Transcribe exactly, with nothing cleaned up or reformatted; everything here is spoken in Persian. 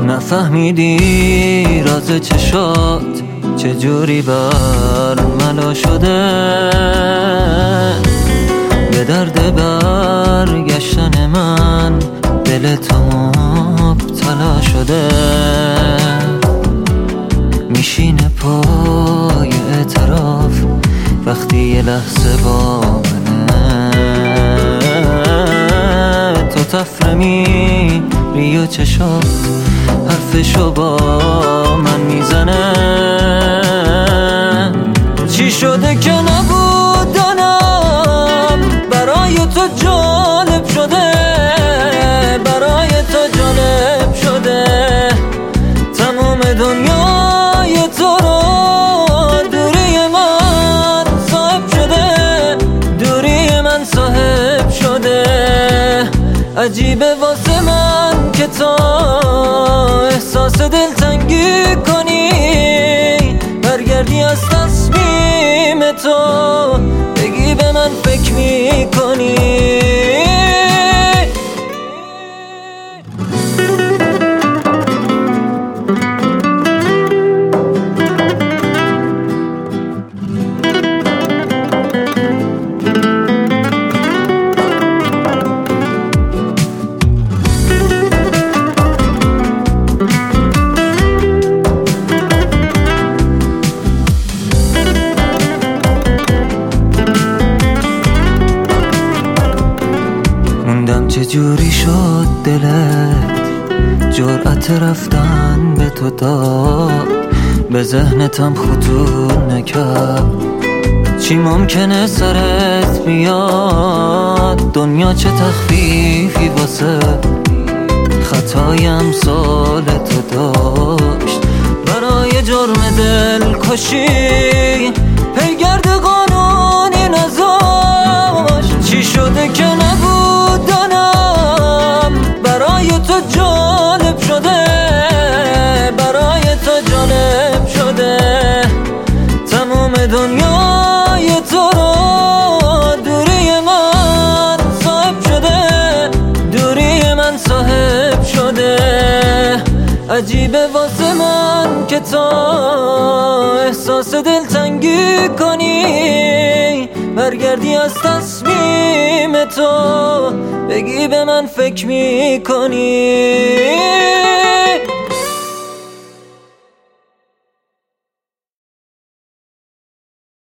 نفهمیدی راز چشات چجوری بر ملا شده، به درد برگشتن من دل تو مبتلا شده. میشینه پای اعتراف وقتی یه لحظه با منه، تو تفرمی ریو چشات حرفشو با من میزنه. چی شده که نبودنم برای تو جالب شده، برای تو جالب شده. تمام دنیای تو رو دوری من صاحب شده، دوری من صاحب شده. عجیبه واسه من که تو احساس دلتنگی کنی، برگردی از تصمیم تو بگی به من فکر میکنی. چجوری شد دلت جرأت رفتن به تو داد، به ذهنتم خطور نکرد. چی ممکنه سرت بیاد، دنیا چه تخفیفی واسه خطایم سال تو داشت. برای جرم دل کشی پیگرد قانونی نذاشت. چی شده که نبودنم برای تو جالب شده، برای تو جالب شده. تمام دنیای تو رو دوری من صاحب شده، دوری من صاحب شده. عجیبه واسه من که تو احساس دلتنگی کنی، برگردی از تصمیم تو بگی به من فکر میکنی.